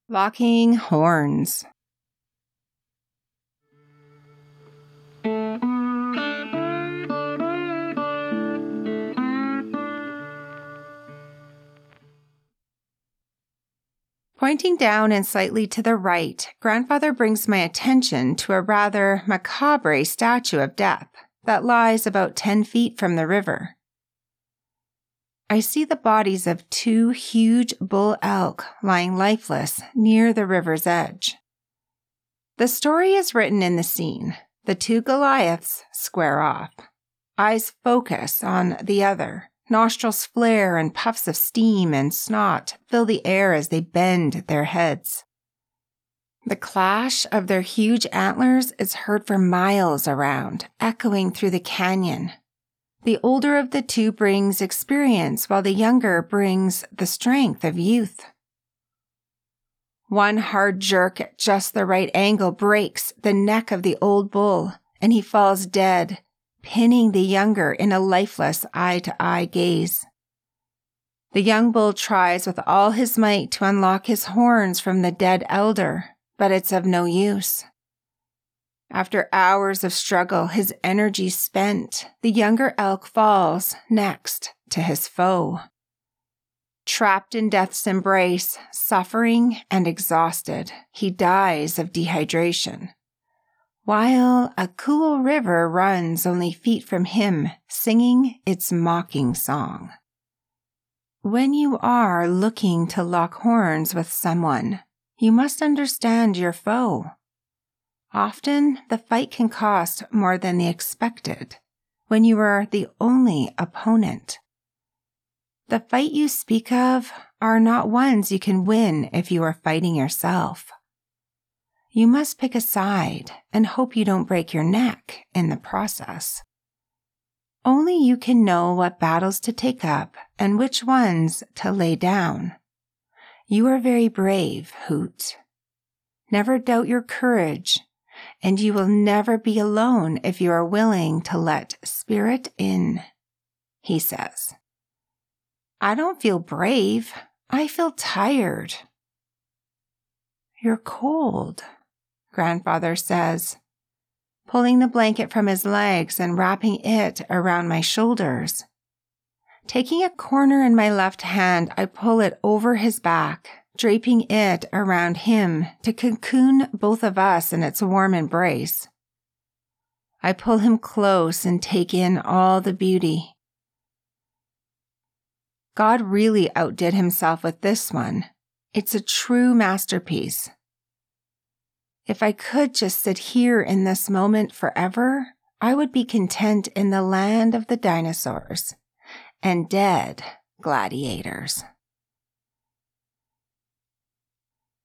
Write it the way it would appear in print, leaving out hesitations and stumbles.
Locking horns. Pointing down and slightly to the right, Grandfather brings my attention to a rather macabre statue of death that lies about 10 feet from the river. I see the bodies of 2 huge bull elk lying lifeless near the river's edge. The story is written in the scene. The 2 Goliaths square off. Eyes focus on the other. Nostrils flare and puffs of steam and snot fill the air as they bend their heads. The clash of their huge antlers is heard for miles around, echoing through the canyon. The older of the 2 brings experience, while the younger brings the strength of youth. One hard jerk at just the right angle breaks the neck of the old bull, and he falls dead, pinning the younger in a lifeless eye-to-eye gaze. The young bull tries with all his might to unlock his horns from the dead elder, but it's of no use. After hours of struggle, his energy spent, the younger elk falls next to his foe. Trapped in death's embrace, suffering and exhausted, he dies of dehydration, while a cool river runs only feet from him, singing its mocking song. When you are looking to lock horns with someone, you must understand your foe. Often, the fight can cost more than the expected when you are the only opponent. The fight you speak of are not ones you can win if you are fighting yourself. You must pick a side and hope you don't break your neck in the process. Only you can know what battles to take up and which ones to lay down. You are very brave, Hoot. Never doubt your courage, and you will never be alone if you are willing to let spirit in, he says. I don't feel brave. I feel tired. You're cold, Grandfather says, pulling the blanket from his legs and wrapping it around my shoulders. Taking a corner in my left hand, I pull it over his back, draping it around him to cocoon both of us in its warm embrace. I pull him close and take in all the beauty. God really outdid himself with this one. It's a true masterpiece. If I could just sit here in this moment forever, I would be content in the land of the dinosaurs and dead gladiators.